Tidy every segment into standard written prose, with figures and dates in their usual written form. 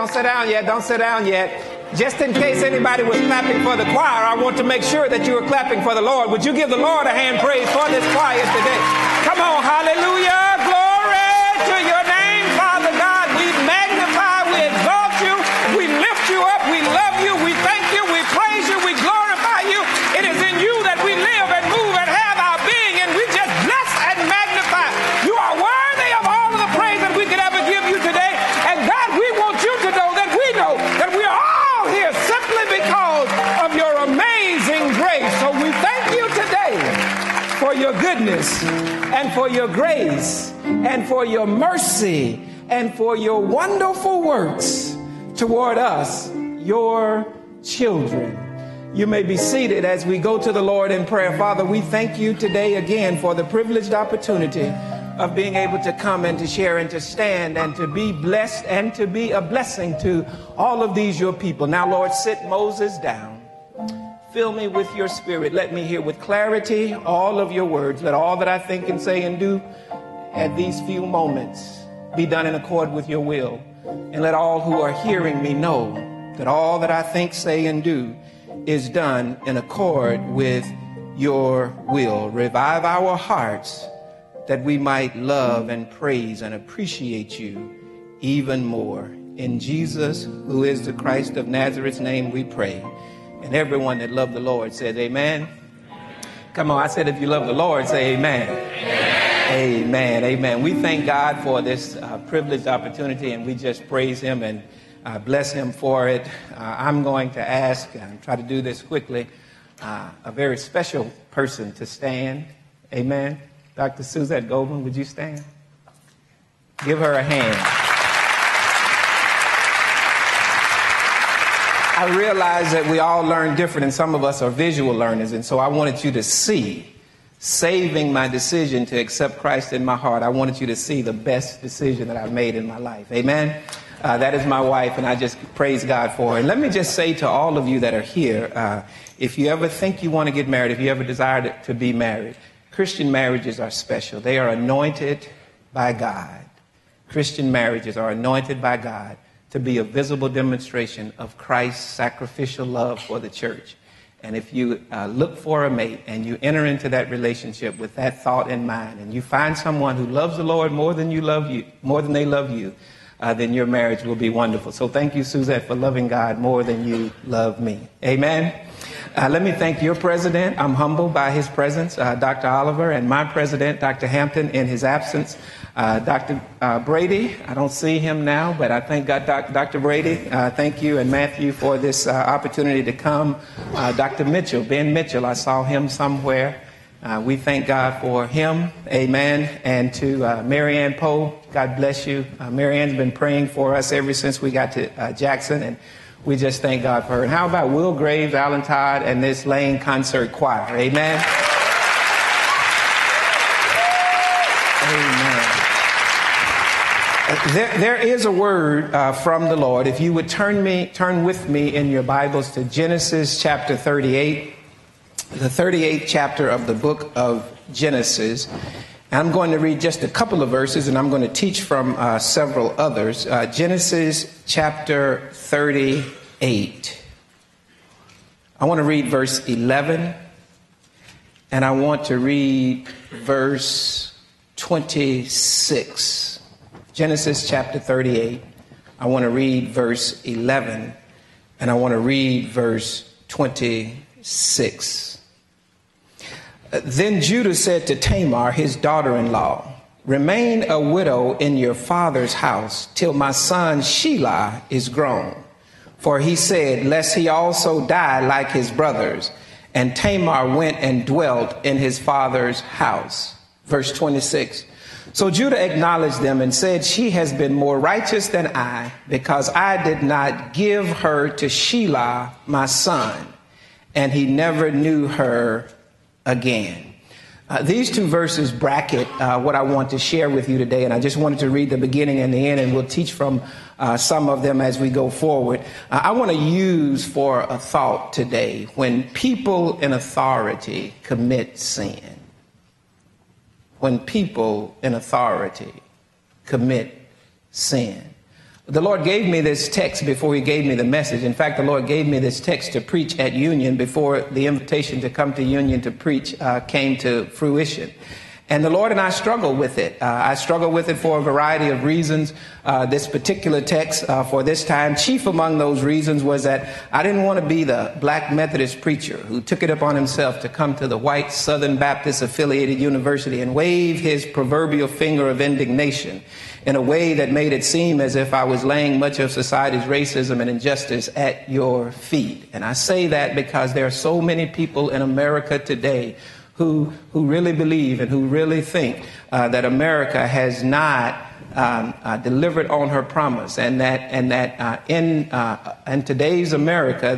Don't sit down yet. Don't sit down yet. Just in case anybody was clapping for the choir, I want to make sure that you were clapping for the Lord. Would you give the Lord a hand praise for this choir today? Come on, hallelujah. Glory to your name, Father God. We magnify, we exalt you, we lift you up, we love you, we thank you, we praise you, we glorify you. It is in you that we live and move and have our being, and we just bless and magnify. You are worthy of all of the praise that we could ever give you today. And God, we want you to know that we know that we are all here simply because of your amazing grace. So we thank you today for your goodness and for your grace and for your mercy and for your wonderful works toward us, your children. You may be seated as we go to the Lord in prayer. Father, we thank you today again for the privileged opportunity of being able to come and to share and to stand and to be blessed and to be a blessing to all of these your people. Now, Lord, sit Moses down. Fill me with your spirit. Let me hear with clarity all of your words. Let all that I think and say and do at these few moments be done in accord with your will. And let all who are hearing me know that all that I think, say, and do is done in accord with your will. Revive our hearts that we might love and praise and appreciate you even more. In Jesus, who is the Christ of Nazareth's name, we pray. And everyone that loved the Lord said amen. Come on, I said if you love the Lord, say amen. Amen. Amen. We thank God for this privileged opportunity, and we just praise him and bless him for it. I'm going to ask, and try to do this quickly, a very special person to stand. Amen. Dr. Suzette Goldman, would you stand? Give her a hand. I realize that we all learn different, and some of us are visual learners, and so I wanted you to see, saving my decision to accept Christ in my heart, I wanted you to see the best decision that I've made in my life. Amen? That is my wife, and I just praise God for her. And let me just say to all of you that are here, if you ever think you want to get married, if you ever desire to be married, Christian marriages are special. They are anointed by God. Christian marriages are anointed by God to be a visible demonstration of Christ's sacrificial love for the church. And if you look for a mate and you enter into that relationship with that thought in mind, and you find someone who loves the Lord more than they love you, then your marriage will be wonderful. So thank you, Suzette, for loving God more than you love me. Amen. Let me thank your president. I'm humbled by his presence, Dr. Oliver, and my president, Dr. Hampton, in his absence. Dr. Brady, I don't see him now, but I thank God, Dr. Brady. Thank you and Matthew for this opportunity to come. Dr. Mitchell, Ben Mitchell, I saw him somewhere. We thank God for him. Amen. And to Marianne Poe, God bless you. Marianne's been praying for us ever since we got to Jackson, and we just thank God for her. And how about Will Graves, Alan Todd, and this Lane Concert Choir? Amen. Amen. There is a word from the Lord. If you would turn with me in your Bibles to Genesis chapter 38, the 38th chapter of the book of Genesis. I'm going to read just a couple of verses, and I'm going to teach from several others. Genesis chapter 38. I want to read verse 11, and I want to read verse 26. Genesis chapter 38. I want to read verse 11, and I want to read verse 26. Then Judah said to Tamar, his daughter-in-law, "Remain a widow in your father's house till my son Shelah is grown." For he said, lest he also die like his brothers. And Tamar went and dwelt in his father's house. Verse 26. So Judah acknowledged them and said, "She has been more righteous than I, because I did not give her to Shelah, my son." And he never knew her again. These two verses bracket what I want to share with you today, and I just wanted to read the beginning and the end, and we'll teach from some of them as we go forward. I want to use for a thought today, when people in authority commit sin. When people in authority commit sin. The Lord gave me this text before he gave me the message. In fact, the Lord gave me this text to preach at Union before the invitation to come to Union to preach came to fruition. And the Lord and I struggle with it. I struggle with it for a variety of reasons. This particular text for this time, chief among those reasons was that I didn't want to be the black Methodist preacher who took it upon himself to come to the white Southern Baptist affiliated university and wave his proverbial finger of indignation in a way that made it seem as if I was laying much of society's racism and injustice at your feet. And I say that because there are so many people in America today who really believe and who really think that America has not delivered on her promise, and that in today's America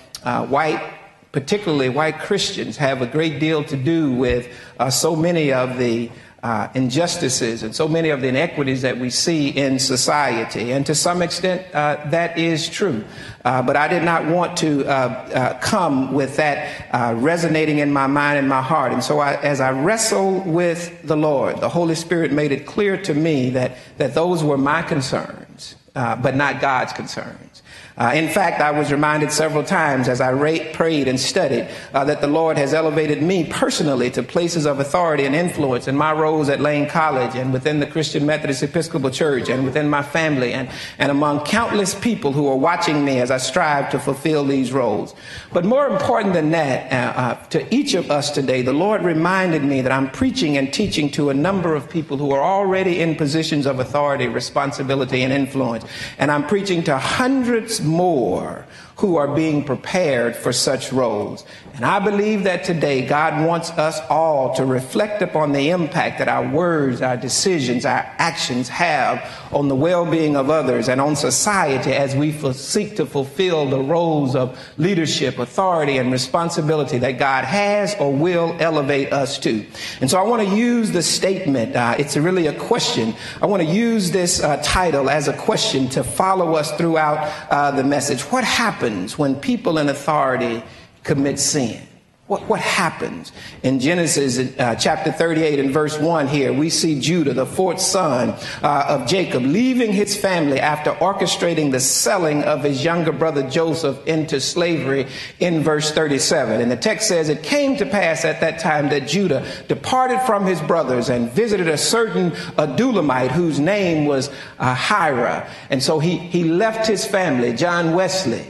that particularly white Christians have a great deal to do with so many of the injustices and so many of the inequities that we see in society. And to some extent, that is true. But I did not want to come with that resonating in my mind and my heart. And so as I wrestled with the Lord, the Holy Spirit made it clear to me that those were my concerns, but not God's concerns. In fact, I was reminded several times as I prayed and studied that the Lord has elevated me personally to places of authority and influence in my roles at Lane College and within the Christian Methodist Episcopal Church and within my family and among countless people who are watching me as I strive to fulfill these roles. But more important than that, to each of us today, the Lord reminded me that I'm preaching and teaching to a number of people who are already in positions of authority, responsibility, and influence. And I'm preaching to hundreds more who are being prepared for such roles. And I believe that today God wants us all to reflect upon the impact that our words, our decisions, our actions have on the well-being of others and on society as we seek to fulfill the roles of leadership, authority, and responsibility that God has or will elevate us to. And so I want to use the statement, it's really a question. I want to use this title as a question to follow us throughout the message. What happens when people in authority commit sin? What happens? In Genesis chapter 38 and verse 1 here, we see Judah, the fourth son of Jacob, leaving his family after orchestrating the selling of his younger brother Joseph into slavery in verse 37. And the text says, it came to pass at that time that Judah departed from his brothers and visited a certain Adulamite whose name was Hira. And so he left his family. John Wesley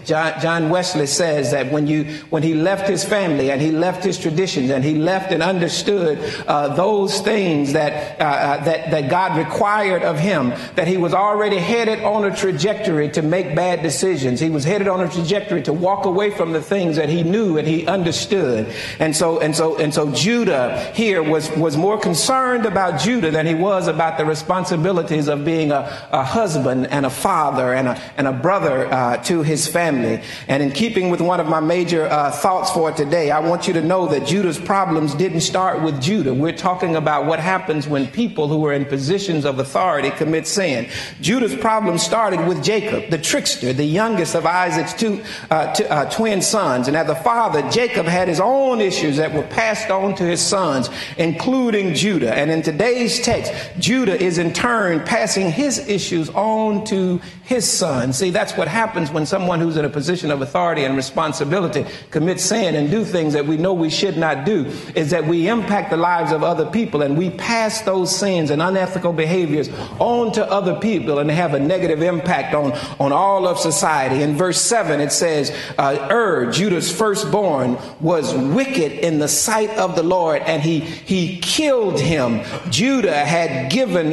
says that when he left his family and he left his traditions and he left and understood those things that God required of him, that he was already headed on a trajectory to make bad decisions. He was headed on a trajectory to walk away from the things that he knew and he understood. And so Judah here was more concerned about Judah than he was about the responsibilities of being a husband and a father and a brother to his family. And in keeping with one of my major thoughts for today, I want you to know that Judah's problems didn't start with Judah. We're talking about what happens when people who are in positions of authority commit sin. Judah's problem started with Jacob, the trickster, the youngest of Isaac's two twin sons. And as a father, Jacob had his own issues that were passed on to his sons, including Judah. And in today's text, Judah is in turn passing his issues on to his son. See, that's what happens when someone who's in a position of authority and responsibility commits sin and do things that we know we should not do, is that we impact the lives of other people and we pass those sins and unethical behaviors on to other people and have a negative impact on all of society. In verse 7, it says, Judah's firstborn, was wicked in the sight of the Lord, and he killed him. Judah had given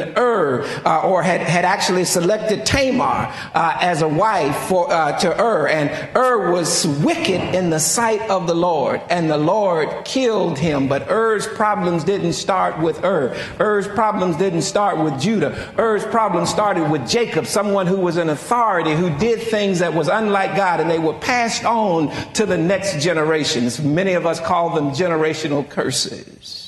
or had actually selected Tamar as a wife to and was wicked in the sight of the Lord, and the Lord killed him. But problems didn't start with Er's problems didn't start with Judah. Er's problem started with Jacob, someone who was in authority, who did things that was unlike God, and they were passed on to the next generations. Many of us call them generational curses.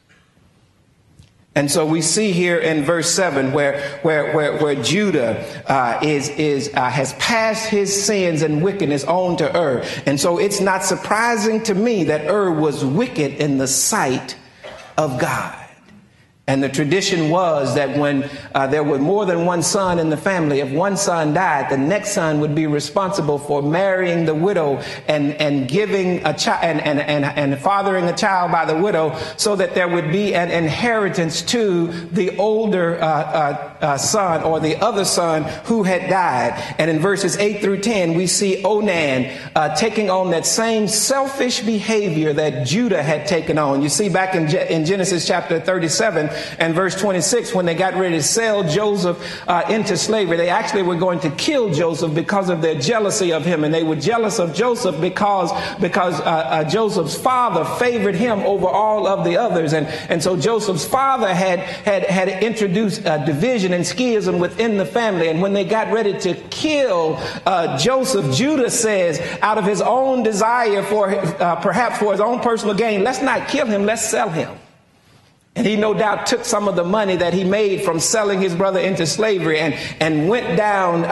And so we see here in verse 7 where Judah has passed his sins and wickedness on to And so it's not surprising to me that was wicked in the sight of God. And the tradition was that when there was more than one son in the family, if one son died, the next son would be responsible for marrying the widow and giving a child and fathering a child by the widow, so that there would be an inheritance to the older son or the other son who had died. And in verses 8 through 10, we see Onan taking on that same selfish behavior that Judah had taken on. You see, back in Genesis chapter 37, and verse 26, when they got ready to sell Joseph into slavery, they actually were going to kill Joseph because of their jealousy of him. And they were jealous of Joseph because Joseph's father favored him over all of the others. And so Joseph's father had introduced division and schism within the family. And when they got ready to kill Joseph, Judah says, out of his own desire for perhaps for his own personal gain, let's not kill him, let's sell him. And he no doubt took some of the money that he made from selling his brother into slavery and went down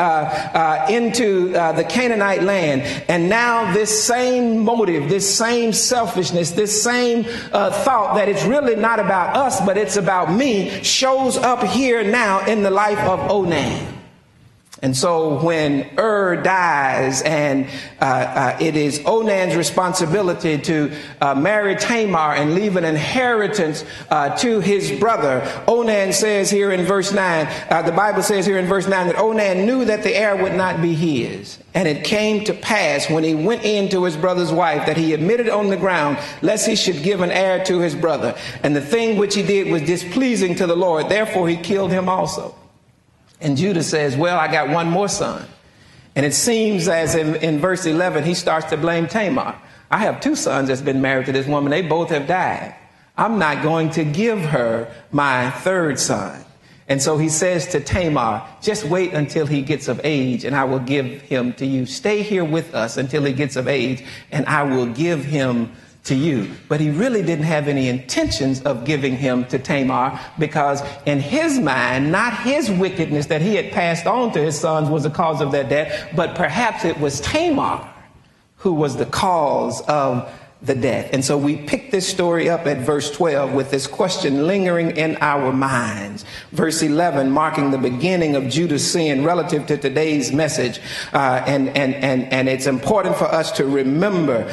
into the Canaanite land. And now this same motive, this same selfishness, this same thought that it's really not about us, but it's about me, shows up here now in the life of Onan. And so when dies, and it is Onan's responsibility to marry Tamar and leave an inheritance to his brother, Onan says here in verse 9, the Bible says here in verse 9 that Onan knew that the heir would not be his. And it came to pass when he went in to his brother's wife that he admitted on the ground, lest he should give an heir to his brother. And the thing which he did was displeasing to the Lord. Therefore he killed him also. And Judah says, well, I got one more son. And it seems as in verse 11, he starts to blame Tamar. I have two sons that's been married to this woman. They both have died. I'm not going to give her my third son. And so he says to Tamar, just wait until he gets of age and I will give him to you. Stay here with us until he gets of age and I will give him to you. But he really didn't have any intentions of giving him to Tamar, because in his mind, not his wickedness that he had passed on to his sons was the cause of their death, but perhaps it was Tamar who was the cause of the death. And so we pick this story up at verse 12 with this question lingering in our minds. Verse 11 marking the beginning of Judah's sin relative to today's message. And it's important for us to remember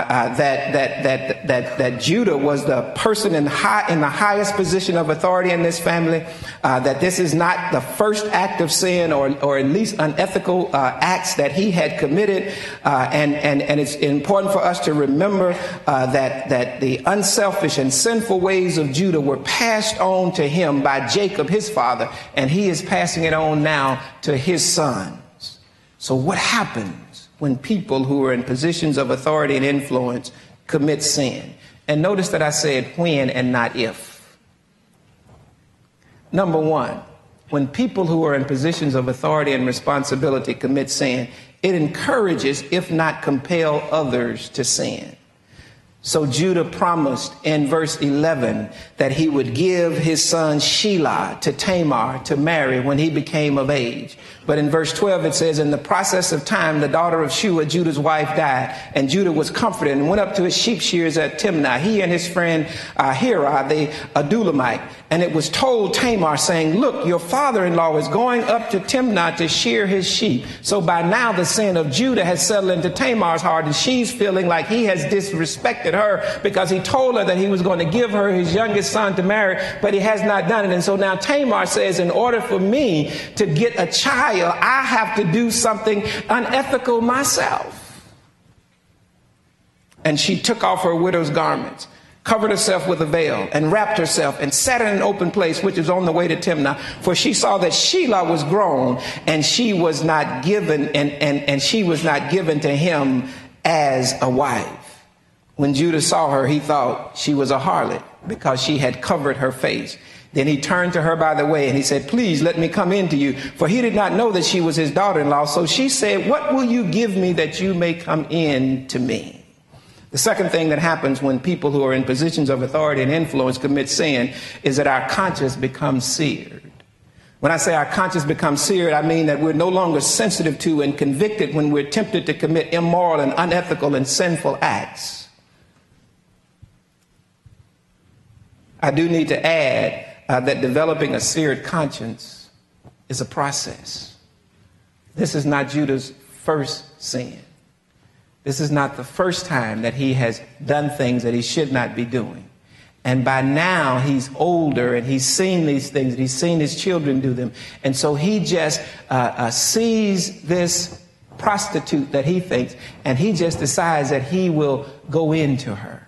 that Judah was the person in the highest position of authority in this family. That this is not the first act of sin or at least unethical acts that he had committed. And it's important for us to remember that the unselfish and sinful ways of Judah were passed on to him by Jacob, his father, and he is passing it on now to his sons. So what happens when people who are in positions of authority and influence commit sin? And notice that I said when and not if. Number one, when people who are in positions of authority and responsibility commit sin, it encourages, if not compel, others to sin. So Judah promised in verse 11 that he would give his son Shelah to Tamar to marry when he became of age. But in verse 12 it says, in the process of time, the daughter of Shua, Judah's wife, died, and Judah was comforted and went up to his sheep shears at Timnah, he and his friend Hira, the Adulamite. And it was told Tamar, saying, look, your father-in-law is going up to Timnah to shear his sheep. So by now the sin of Judah has settled into Tamar's heart, and she's feeling like he has disrespected her because he told her that he was going to give her his youngest son to marry, but he has not done it. And so now Tamar says, in order for me to get a child, I have to do something unethical myself. And she took off her widow's garments, covered herself with a veil, and wrapped herself, and sat in an open place which is on the way to Timnah. For she saw that Shelah was grown, and she was not given, and she was not given to him as a wife. When Judah saw her, he thought she was a harlot because she had covered her face. Then he turned to her by the way and he said, please let me come in to you. For he did not know that she was his daughter-in-law. So she said, what will you give me that you may come in to me? The second thing that happens when people who are in positions of authority and influence commit sin is that our conscience becomes seared. When I say our conscience becomes seared, I mean that we're no longer sensitive to and convicted when we're tempted to commit immoral and unethical and sinful acts. I do need to add that developing a seared conscience is a process. This is not Judah's first sin. This is not the first time that he has done things that he should not be doing. And by now he's older and he's seen these things. He's seen his children do them. And so he just sees this prostitute that he thinks, and he just decides that he will go into her.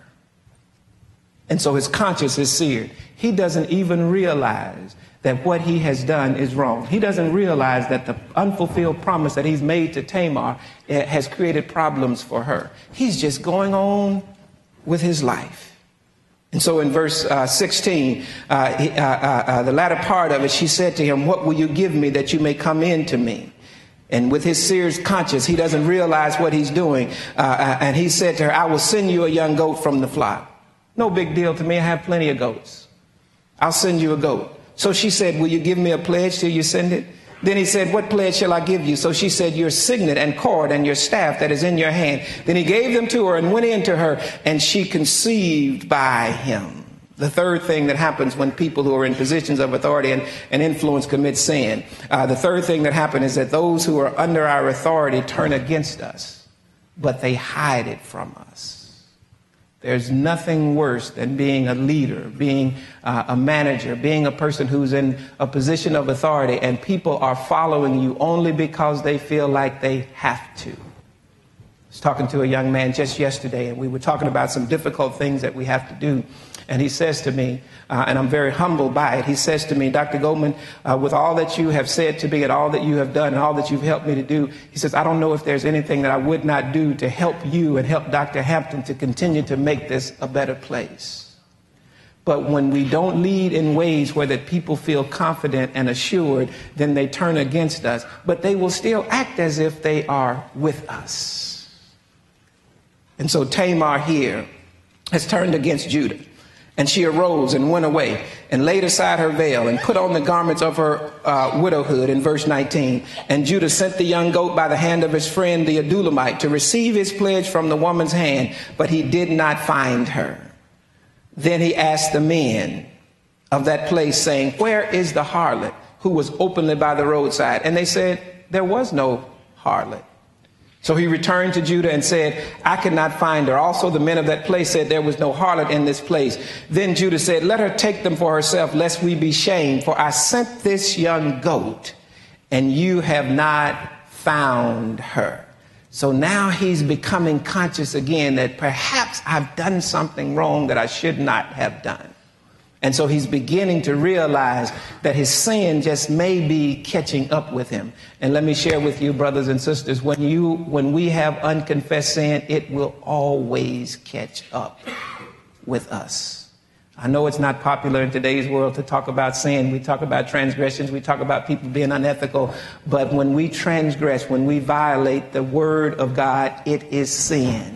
And so his conscience is seared. He doesn't even realize that what he has done is wrong. He doesn't realize that the unfulfilled promise that he's made to Tamar has created problems for her. He's just going on with his life. And so in verse 16, the latter part of it, she said to him, "What will you give me that you may come in to me?" And with his seared conscience, he doesn't realize what he's doing. And he said to her, "I will send you a young goat from the flock." No big deal to me. I have plenty of goats. I'll send you a goat. So she said, "Will you give me a pledge till you send it?" Then he said, "What pledge shall I give you?" So she said, "Your signet and cord and your staff that is in your hand." Then he gave them to her and went in to her, and she conceived by him. The third thing that happens when people who are in positions of authority and influence commit sin, the third thing that happens is that those who are under our authority turn against us, but they hide it from us. There's nothing worse than being a leader, being a manager, being a person who's in a position of authority, and people are following you only because they feel like they have to. I was talking to a young man just yesterday, and we were talking about some difficult things that we have to do. And he says to me, and I'm very humbled by it, he says to me, "Dr. Goldman, with all that you have said to me and all that you have done and all that you've helped me to do," he says, "I don't know if there's anything that I would not do to help you and help Dr. Hampton to continue to make this a better place. But when we don't lead in ways where that people feel confident and assured, then they turn against us. But they will still act as if they are with us." And so Tamar here has turned against Judah. And she arose and went away and laid aside her veil and put on the garments of her widowhood in verse 19. And Judah sent the young goat by the hand of his friend, the Adullamite, to receive his pledge from the woman's hand, but he did not find her. Then he asked the men of that place, saying, "Where is the harlot who was openly by the roadside?" And they said, "There was no harlot." So he returned to Judah and said, "I could not find her." Also the men of that place said, "There was no harlot in this place." Then Judah said, "Let her take them for herself, lest we be shamed. For I sent this young goat, and you have not found her." So now he's becoming conscious again that perhaps I've done something wrong that I should not have done. And so he's beginning to realize that his sin just may be catching up with him. And let me share with you, brothers and sisters, when we have unconfessed sin, it will always catch up with us. I know it's not popular in today's world to talk about sin. We talk about transgressions. We talk about people being unethical. But when we transgress, when we violate the word of God, it is sin.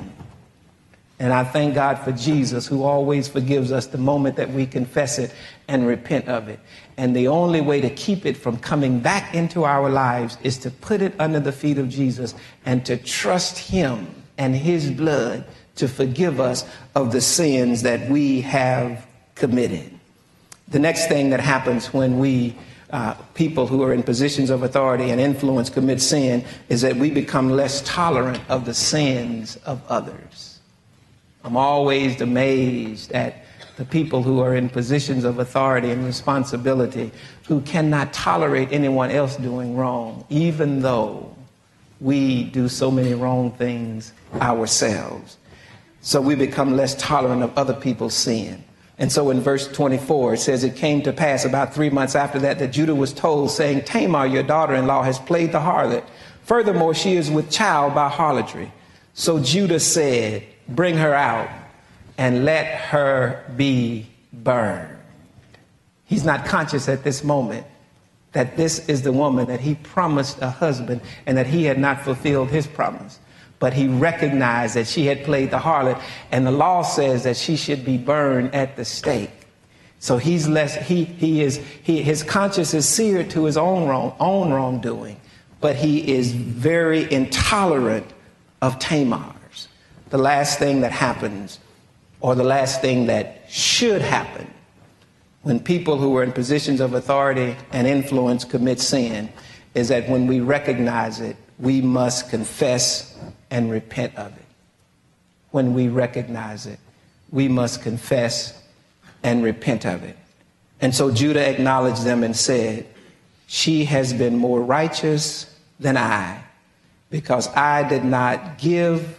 And I thank God for Jesus, who always forgives us the moment that we confess it and repent of it. And the only way to keep it from coming back into our lives is to put it under the feet of Jesus and to trust him and his blood to forgive us of the sins that we have committed. The next thing that happens when we people who are in positions of authority and influence commit sin is that we become less tolerant of the sins of others. I'm always amazed at the people who are in positions of authority and responsibility who cannot tolerate anyone else doing wrong, even though we do so many wrong things ourselves. So we become less tolerant of other people's sin. And so in verse 24, it says, "It came to pass about 3 months after that Judah was told, saying, Tamar, your daughter-in-law, has played the harlot. Furthermore, she is with child by harlotry. So Judah said, bring her out and let her be burned." He's not conscious at this moment that this is the woman that he promised a husband and that he had not fulfilled his promise. But he recognized that she had played the harlot, and the law says that she should be burned at the stake. So he's his conscience is seared to his own wrongdoing, but he is very intolerant of Tamar's. The last thing that happens, or the last thing that should happen when people who are in positions of authority and influence commit sin is that when we recognize it, we must confess and repent of it. When we recognize it, we must confess and repent of it. And so Judah acknowledged them and said, she has been more righteous than I, because I did not give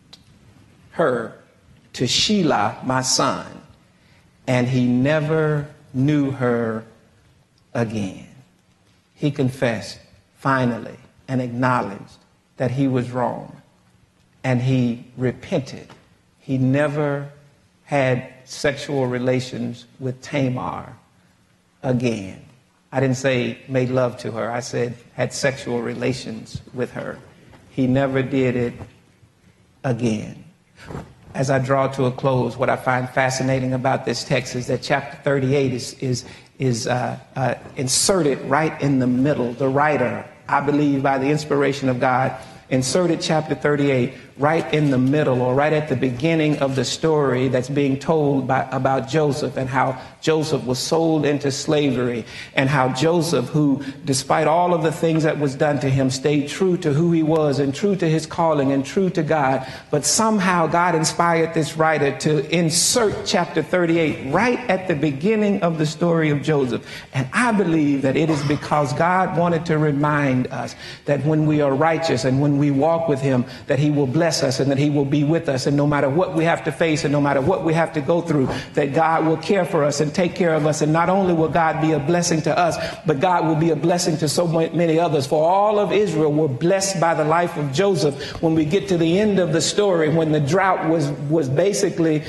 her to Shelah, my son, and he never knew her again. He confessed finally and acknowledged that he was wrong, and he repented. He never had sexual relations with Tamar again. I didn't say made love to her. I said had sexual relations with her. He never did it again. As I draw to a close, what I find fascinating about this text is that chapter 38 is inserted right in the middle. The writer, I believe by the inspiration of God, inserted chapter 38 right in the middle, or right at the beginning of the story that's being told about Joseph, and how Joseph was sold into slavery, and how Joseph, who despite all of the things that was done to him, stayed true to who he was and true to his calling and true to God. But somehow God inspired this writer to insert chapter 38 right at the beginning of the story of Joseph. And I believe that it is because God wanted to remind us that when we are righteous and when we walk with him, that he will bless us and that he will be with us. And no matter what we have to face and no matter what we have to go through, that God will care for us and take care of us. And not only will God be a blessing to us, but God will be a blessing to so many others. For all of Israel were blessed by the life of Joseph. When we get to the end of the story, when the drought was basically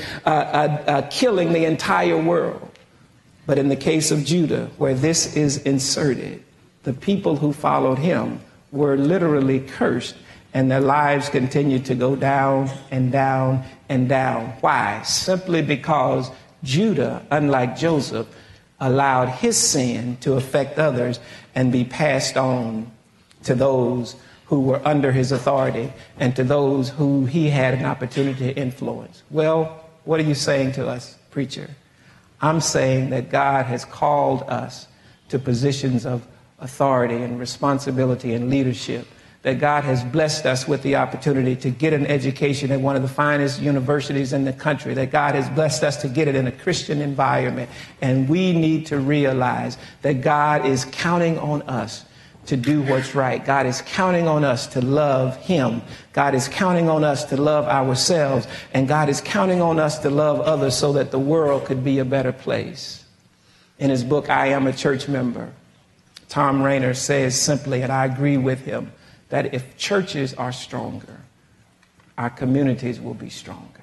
killing the entire world. But in the case of Judah, where this is inserted, the people who followed him were literally cursed, and their lives continued to go down and down and down. Why? Simply because Judah, unlike Joseph, allowed his sin to affect others and be passed on to those who were under his authority and to those who he had an opportunity to influence. Well, what are you saying to us, preacher? I'm saying that God has called us to positions of authority and responsibility and leadership, that God has blessed us with the opportunity to get an education at one of the finest universities in the country, that God has blessed us to get it in a Christian environment. And we need to realize that God is counting on us to do what's right. God is counting on us to love him. God is counting on us to love ourselves. And God is counting on us to love others so that the world could be a better place. In his book, I Am a Church Member, Tom Rainer says simply, and I agree with him, that if churches are stronger, our communities will be stronger.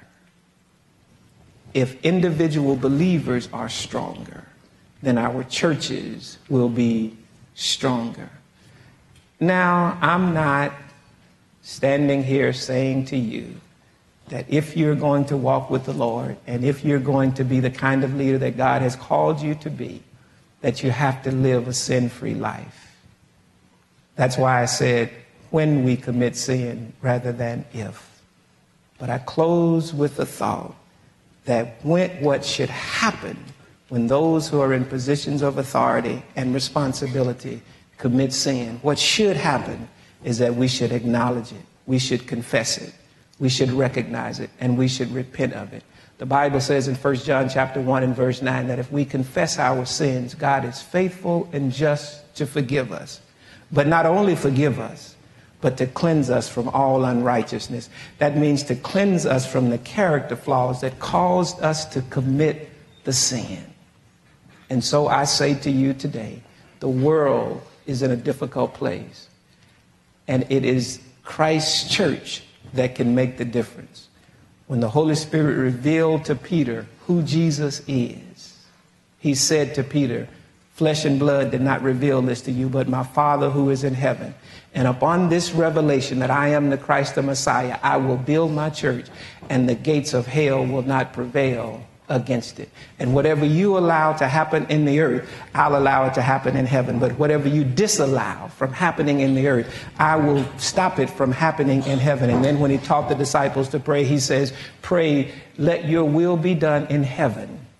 If individual believers are stronger, then our churches will be stronger. Now, I'm not standing here saying to you that if you're going to walk with the Lord and if you're going to be the kind of leader that God has called you to be, that you have to live a sin-free life. That's why I said when we commit sin rather than if. But I close with the thought that what should happen when those who are in positions of authority and responsibility commit sin, what should happen is that we should acknowledge it, we should confess it, we should recognize it, and we should repent of it. The Bible says in 1 John chapter 1 and verse 9 that if we confess our sins, God is faithful and just to forgive us. But not only forgive us, but to cleanse us from all unrighteousness. That means to cleanse us from the character flaws that caused us to commit the sin. And so I say to you today, the world is in a difficult place. And it is Christ's church that can make the difference. When the Holy Spirit revealed to Peter who Jesus is, he said to Peter, flesh and blood did not reveal this to you, but my Father who is in heaven. And upon this revelation that I am the Christ, the Messiah, I will build my church, and the gates of hell will not prevail against it. And whatever you allow to happen in the earth, I'll allow it to happen in heaven. But whatever you disallow from happening in the earth, I will stop it from happening in heaven. And then when he taught the disciples to pray, he says, pray, let your will be done in heaven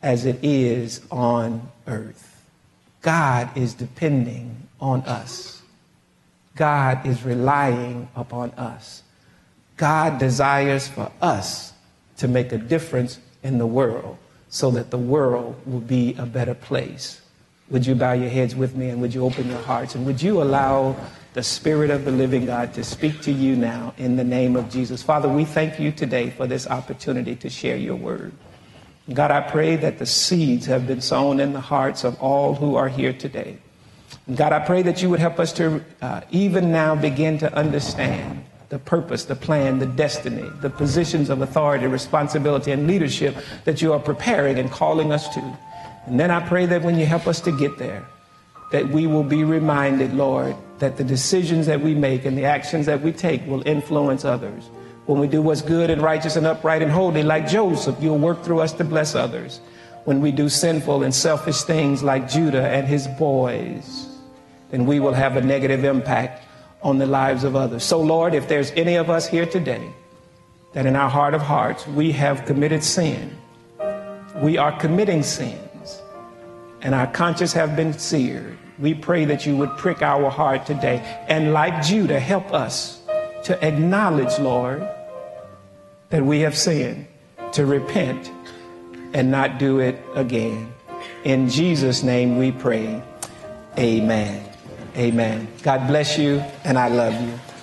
as it is on earth. God is depending on us. God is relying upon us. God desires for us to make a difference in the world so that the world will be a better place. Would you bow your heads with me, and would you open your hearts, and would you allow the Spirit of the living God to speak to you now in the name of Jesus? Father, we thank you today for this opportunity to share your word. God, I pray that the seeds have been sown in the hearts of all who are here today. God, I pray that you would help us to even now begin to understand the purpose, the plan, the destiny, the positions of authority, responsibility, and leadership that you are preparing and calling us to. And then I pray that when you help us to get there, that we will be reminded, Lord, that the decisions that we make and the actions that we take will influence others. When we do what's good and righteous and upright and holy, like Joseph, you'll work through us to bless others. When we do sinful and selfish things like Judah and his boys, then we will have a negative impact on the lives of others. So, Lord, if there's any of us here today that in our heart of hearts we have committed sin, we are committing sins, and our conscience have been seared, we pray that you would prick our heart today. And like Judah, help us to acknowledge, Lord, that we have sinned, to repent and not do it again. In Jesus' name we pray. Amen. Amen. God bless you, and I love you.